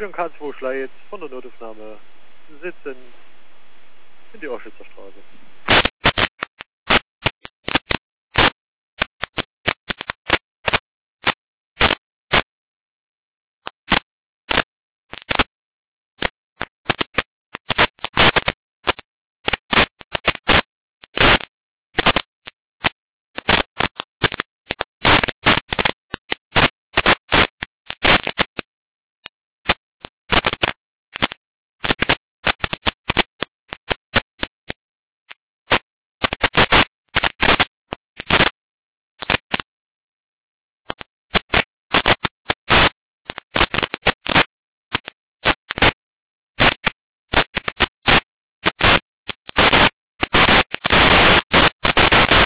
Station K2 Schleiz von der Notaufnahme sitzen in die Oschützer Straße.